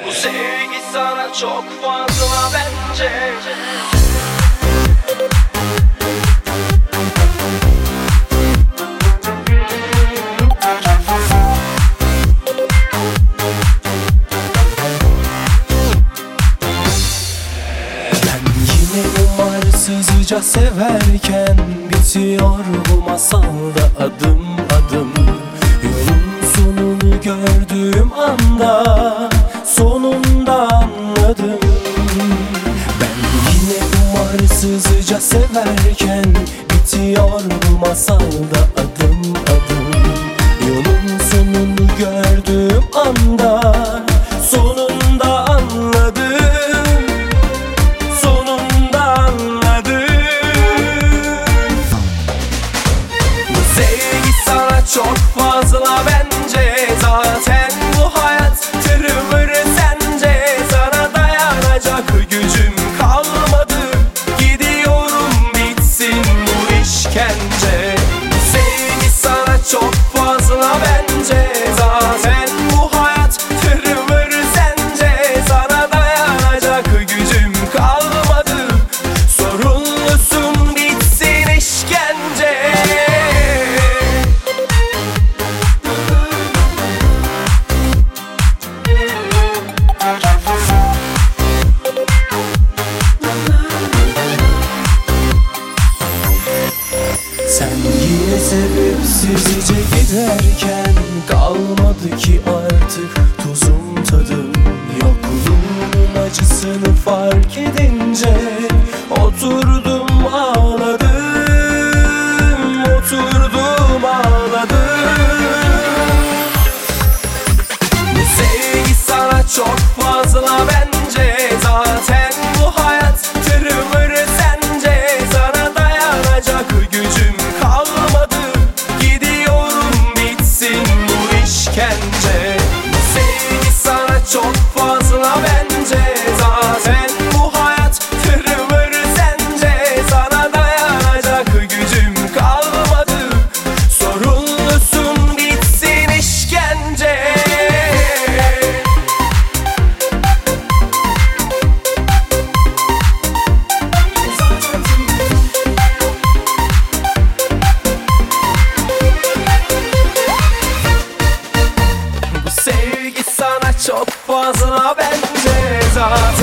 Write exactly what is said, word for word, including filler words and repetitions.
Bu sevgi sana çok fazla bence. Umarsızca severken bitiyor bu masalda adım adım. Yolun sonunu gördüğüm anda sonunda anladım. Ben yine umarsızca severken bitiyor bu masalda adım adım. Yolun sonunu gördüğüm anda sonunda anladım. Çok fazla bence, zaten bu hayat tırmır sence. Sana dayanacak gücüm kalmadı, gidiyorum bitsin bu işkence. Sevgi sana çok fazla bence, zaten bu hayat tırmır sence. Sana dayanacak gücüm kalmadı, sorumlusun bitsin işkence. Sen yine sebepsizce giderken kalmadı ki artık tuzum tadım. Yokluğunun acısını fark edince oturdum ağladım, oturdum ağladım. Bu sevgi sana çok fazla bence, zaten bu hayat tırmır sence. Sana dayanacak gücüm kalmadı, gidiyorum bitsin bu işkence. Bu sevgi sana çok fazla bence, zaten bu hayat tırmır sence. Sana dayanacak gücüm kalmadı, sorumlusun bitsin işkence. Bu sevgi sana çok fazla bence, zaten